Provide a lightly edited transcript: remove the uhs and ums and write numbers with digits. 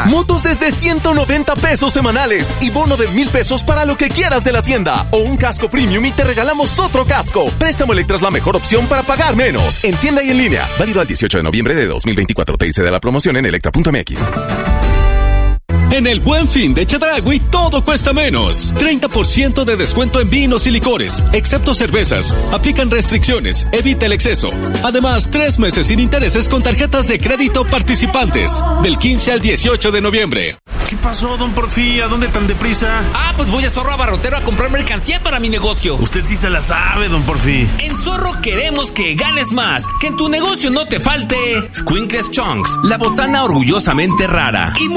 Motos desde 190 pesos semanales y bono de 1,000 pesos para lo que quieras de la tienda. O un casco premium y te regalamos otro casco. Préstamo Electra es la mejor opción para pagar menos. En tienda y en línea. Válido al 18 de noviembre de 2024. TIC de la promoción en electra.mx. En el Buen Fin de Chedraui todo cuesta menos. 30% de descuento en vinos y licores, excepto cervezas. Aplican restricciones, evita el exceso. Además, 3 meses sin intereses con tarjetas de crédito participantes. Del 15 al 18 de noviembre. ¿Qué pasó, don Porfi? ¿A dónde tan deprisa? Pues voy a Zorro Abarrotero a comprar mercancía para mi negocio. Usted sí se la sabe, don Porfi. En Zorro queremos que ganes más, que en tu negocio no te falte Squinkles Chunks, la botana orgullosamente rara, y